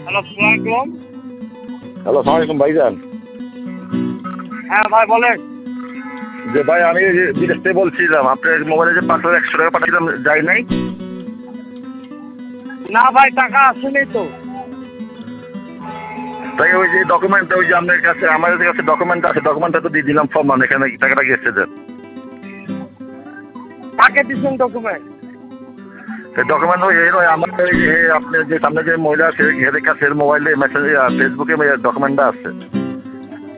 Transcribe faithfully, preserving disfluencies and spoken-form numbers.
Hello, আসসালামু আলাইকুম। Hello, আসসালামু আলাইকুম ভাইজান। হ্যাঁ ভাই বলেন। যে ভাই আমি এই যে বিদেশ থেকে বলছিলাম, আপনার মোবাইলে যে পাঁচ হাজার একশো টাকা পাঠিয়েছিলাম যায় নাই? না ভাই, টাকা আসেনি তো। তাই ওই যে ডকুমেন্টটা, ওই যে আপনার কাছে আমাদের কাছে ডকুমেন্ট আছে, ডকুমেন্টটা তো দিয়ে দিলাম ফর্ম, এখানে টাকাটা গেছে যে কাকে দিচ্ছেন ডকুমেন্ট? ডকুমেন্ট ওই এই নয়, আমার ওই যে আপনার যে সামনে যে মহিলা আছে এদের কাছে মোবাইলে মেসেজ ফেসবুকে ডকুমেন্টটা আছে।